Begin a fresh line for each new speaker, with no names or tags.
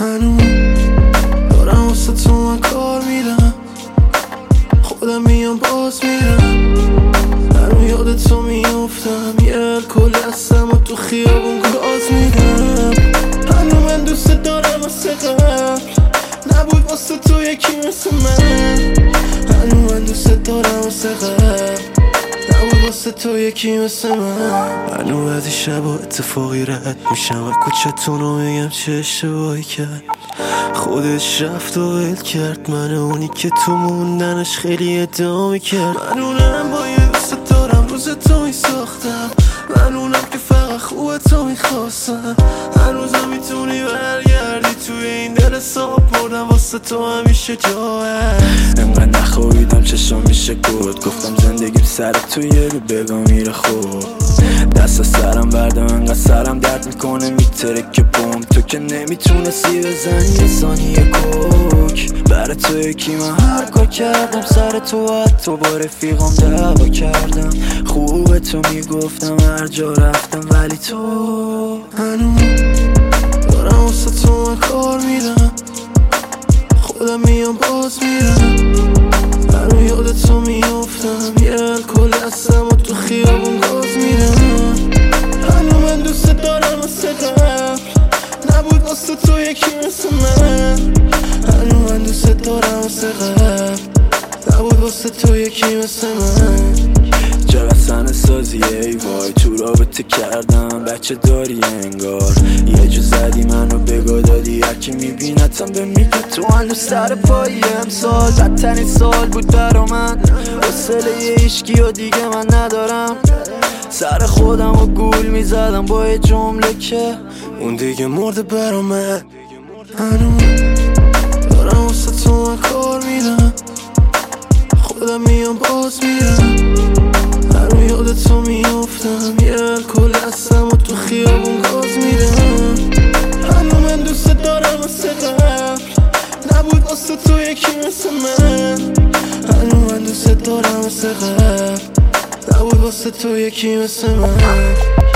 هنوز دارم واسه تو من کار میرم، خودم میام باز میرم. هنوز یاد تو میافتم، یه الکل هستم و تو خیابون گاز میدم. هنوز من دوست دارم واسه قبل نبود واسه تو یکی مثل من. هنوز من دوست دارم واسه قبل نبود واسه تو یکی مثل من. هنوز از این شبا اتفاقی رد میشم و کوچتونو میگم چه اشتباهی کرد. خودش رفت و ول کرد من، اونی که تو موندنش خیلی ادعا میکرد. من اونم با یه دوست دارم روز تو میساختم، من اونم که فقط خوبه تو میخواستم. هنوزم میتونی برگردی توی این دل صاحب بردم، واسه تو همیشه جا هست.
انقدر نخوابیدم چشم میشه گفت، گفتم زندگیم سر توی رو بگا میره خوب. دست از سرم بردم انقدر سرم درد میکنه میترکه بوم. تو که نمیتونستی بزنی یه ثانیه کوک، برای تو یکی من هر کار کردم سر تو، حتی با رفیقام دعوا کردم. خوبه تو میگفتم هر جا رفتم، ولی تو
هنوز دارم واسه تو من کار میرم، خودم میام باز میرم. هنوز یاد تو میافتم، یه الکل هستم و تو خیابون گاز میرم. هنوز من دوست دارم واسه قبل نبود واسه تو یکی مثل من. هنوز من دوست دارم واسه قبل نبود واسه تو یکی مثل من.
چقدر سن سازیه ای وای، تو رابطه کردم بچه داری انگار. یه جو زدی منو بگا دادی، هرکی میبینتم به میگه تو هنو سر پایی. امسال بدترین سال بود برا من، حوصله یه عشقی و دیگه من ندارم. سر خودم و گول میزدم با یه جمله که
اون دیگه مرده برا من. هنوز دارم واسه تو من کار میرم، خودم میام باز میرم. هنوز یاد تو میافتم، یه الکل هستم و تو خیابون گاز میرم. هنوز من دوست دارم واسه قبل نبود واسه تو یکی مثل من. هنوز من دوست دارم واسه قبل نبود واسه تو یکی مثل من.